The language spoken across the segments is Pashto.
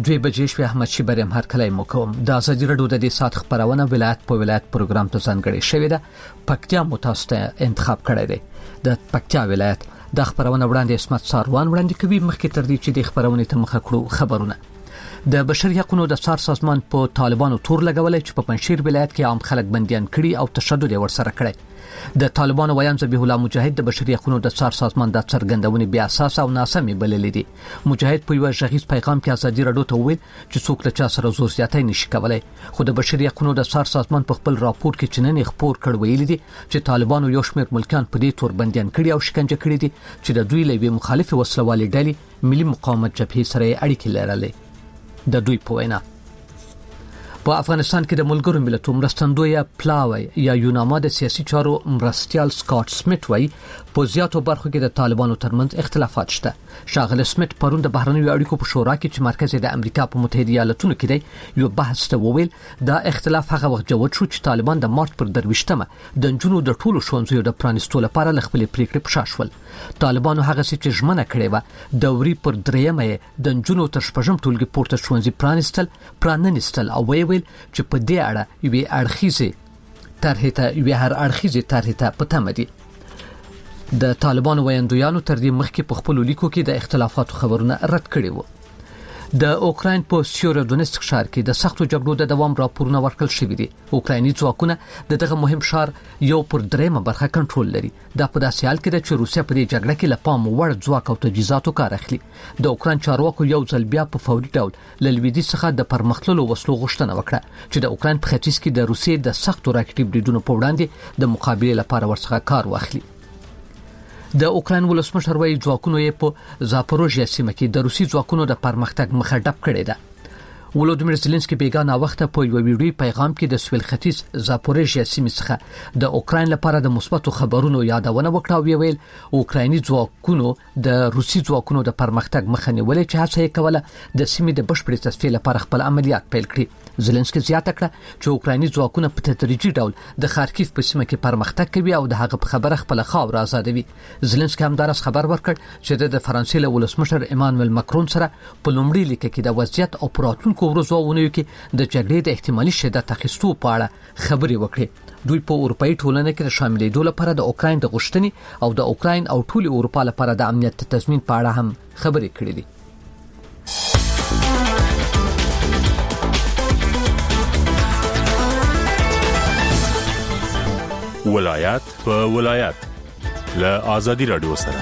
دوی بجې شوې. احمد شیبر هم هرکلی مو کوم. د ازادي رادیو د دې سات خبرونه ولایت په ولایت پروګرام ته ځانګړې شوې ده. پکتیا مو تاسو ته انتخاب کړی دی. د پکتیا ولایت د خبرونه وړاندې اسمت ساروان وړاندې کوي. مخکې تر دې چې د خبرونه ته مخه کړو خبرونه. د بشري حقوقو د څار سازمان په طالبانو تور لګولې چې په پنځشیر ولایت کې عام خلک بنديان کړي او تشدد یې ورسره کړی. د طالبانو ویان ذبیح الله مجاهد د بشري حقوقو د څار سازمان د څرګندونې بیا اساس او ناسمې بللې دي. مجاهد په یو ژغیز پیغام کې ازادي رادیو ته وویل چې څوک له چا سره زور زیاتی نشي کولای. خو د بشري حقوقو د څار سازمان په خپل راپور کې چننې خبر کړ ویلي دي چې طالبانو یو شمېر ملکان په دې تور بنديان کړي او شکنجه کړي دي چې د دوی لوي مخالف وسلوالې ډلې ملي مقاومت جبهې سره اړیکې لرلې. د دوی په وینا په افغانستان کې د ملګرو ملتونو مرستندوی پلاوی یا یوناما د سیاسي چارو مرستيال سکاټ سمیت وایي په زیاتو برخو کې د طالبانو ترمنځ اختلافات شته. شاغل سمیت پرون د بهرنیو اړیکو په شورا کې چې مرکز د امریکا په متحده ایالاتونو کې دی یو بحث ته وویل دا اختلاف هغه وخت جوړ شو چې طالبان د مارچ پر 23مه د جنونو د ټولو ښوونځیو د پرانستو لپاره خپل پریکړې پښاشول. طالبانو هغه چې ژمنه کړې و د وري پر 3مه د جنونو تر شپږم ټولګي پورته ښوونځي پرانستل او ویل چې په دې اړه یو اړخیزه طرحه ته پته مدي. د طالبانو ویاندویانو تر دې مخکې په خپل لیکو کې د اختلافاتو خبرونه رد کړي وو. د اوکراین په سیورودونیسک ښار کې د سختو جګړو د دوام راپورونه ورکړل شوې دي. اوکرایني ځواکونه دغه مهم ښار یو پر 3مه برخه کنټرول لري. دا په داسې حال کې ده چې روسیا په دې جګړه کې لپام وړ ځواک او تجهیزاتو کار اخلي. د اوکراین چارواکو یو ځل بیا په فوري ډول له لویدیځ څخه د پرمختللو وسلو غوښتنه وکړه چې د اوکراین په ختیځ کې د روسیې د سختو راکټي بریدونو په وړاندې د مقابله لپاره ورڅخه کار واخلي. د اوکراین ولسمشر وایي ځواکونو یې په زاپوروژیا سیمه کې د روسي ځواکونو د پرمختګ مخه ډب کړې ده. ولودیمیر زيلنسکي بیګانه وخت په یو ویډیو پیغام کې د سویل ختیځ زاپوروژیا سیمې څخه د اوکراین لپاره د مثبتو خبرونو یادونه وکړه او ویل اوکرایني ځواکونو د روسي ځواکونو د پرمختګ مخه نیولې چې هڅه یې کوله د سیمې د بشپړ تصفیې لپاره خپل عملیات پیل کړي. زيلنسکي زیاته کړه چې اوکرایني ځواکونه په تدریجي ډول د خارکیف په سیمه کې پرمختګ کوي او د هغه په خبره خپل خاور آزادوي. زيلنسکي هم داس خبر ورکړ چې د فرانسې له ولسمشر ایمانوئل ماکرون سره په لومړي لیک کې د وضعیت او پراتونکو ورځوونه کې د جګړې د احتمالي شدت اخیستو په اړه خبرې وکړي. دوی په اروپאי ټولنه کې د شاملېدو لپاره د اوکراین د غوښتنې او د اوکراین او ټول اروپا لپاره د امنیت تضمین په اړه هم خبرې کړې دي. ولایت په ولایت له ازادي رادیو سره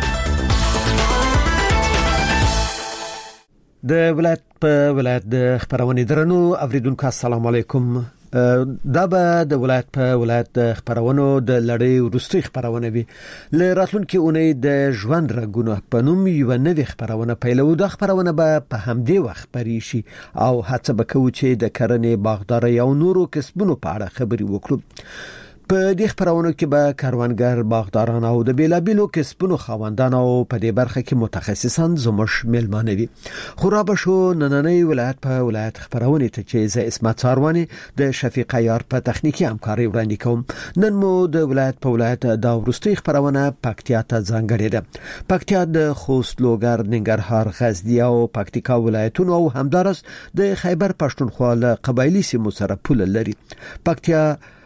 د ولایت په ولایت د خبرونه درنو اوریدونکو السلام علیکم. دا به د ولایت په ولایت د خبرونو د لړۍ وروستۍ خبرونه وي. ل راتلونکي اونۍ د ژوند رګونه په نوم یو نوې خبرونه پیلو. د خبرونه به په همدې وخت پرې شي او هڅه وکړو چې د کرنې باغداري او نورو کسبونو په اړه خبرې وکړو. په دې خبرونو کې به کاروانګر باغداران او د بیلابیلو کسبونو خاوندان او په دې برخه کې متخصصان زموږ ملمانه وي. خورابه شو نننۍ ولایت په ولایت خبرونه ته چې ز اسمت ساروانی د شفیق عیار په تخنیکی همکاري وړاندې کوم. نن مو د ولایت په ولایت دا ورستي خبرونه پکتیا ته ځانګړې ده. پکتیا د خوست، لوګر، ننګرهار، غزنی او پکتیکا ولایتونو او همدارس د خیبر پښتونخوا له قبایلی سیمو سره پوله لري. پکتیا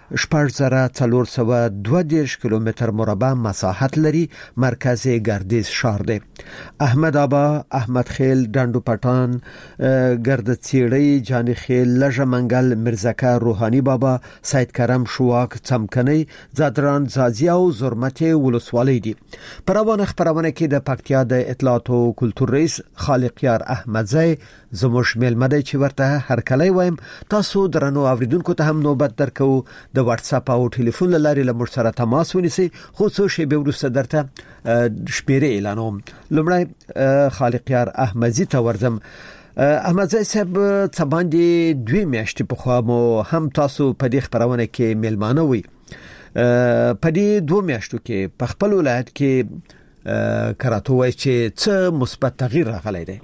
1422 کیلومتر مربع مساحت لري. مرکز گردیز شهر دی. احمد آبا، احمد خیل، ډنډو پټان، ګردڅیړی، جانی خیل، لژه منګل، مرزکه، روحانی بابا، سید کرم، شواک، څمکنی، زادران، زازیا او زرمته ولسوالۍ دي. پروانه خبرونه کې د پکتیا د اطلاعات او کلتور رئیس خالقیار احمدزی زموږ ملمده چې ورته هر کله وایم. تاسو درنو اوریدونکو ته هم نوبت درکو د واتس اپ او ټلیفون لارې له موږ سره تماس ونیسئ. خو څو شی به ورسره درته شمیره اعلانوم. لمړی خالقیار احمدزی ته ورځم. احمدزی صاحب څه باندې 2 میاشتې په خوا مو هم تاسو په دې خبرونه کې ملمانه وي. په دې 2 میاشتو کې په خپل ولایت کې کراته وای چې څه مثبت تغییر راغلی دی.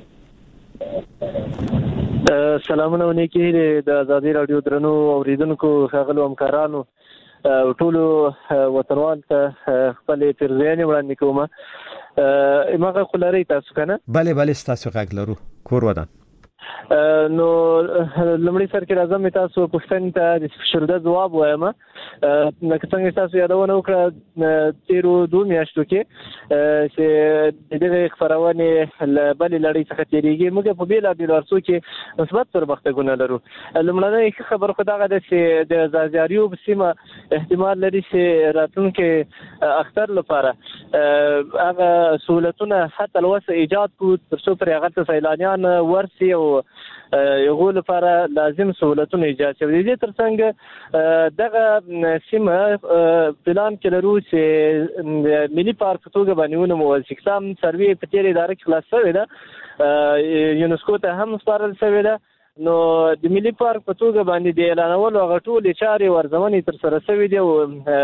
سلامونه ونیکي د ازادي رادیو درنو اوریدونکو ښاغلو همکارانو ټولو وطنوال ته خپل ترزیانې وړاندې کوم. ماغه خلاري تاسو کنه؟ بله تاسو غږ لرو کور ودان. نو لمړي سر کې راځم تاسو پوښتنې ته د شرده جواب وایم. لکه څنګه تاسو یادونه وکړه تیرو 2 میاشتو کې چې دغه خبرونه بلې لړۍ څخه تیریږي موږ په بیل د لارسو کې مثبت پرمختګونه لرو. لمړنۍ خبر خدای د چې د زازیاریو سیمه احتمال لري چې راتلونکي اختر لپاره هغه سہولتونه حتی لوسه ایجاد کو ترڅو پر هغه سیلانیان ورسي او یو لپاره لازم سہولتونه ایجاد شي. د دې ترڅنګ دغه سیمه پلان کې لرو چې ملي پارک توګه باندې ونمو سیستم سروي په تیر اداره کې خلاص شوی ده یونسکو ته هم سپارل شوی ده. نو د ملي پارک په توګه باندې د اعلانولو غټولې چارې ورزمنې تر سره شوې دي او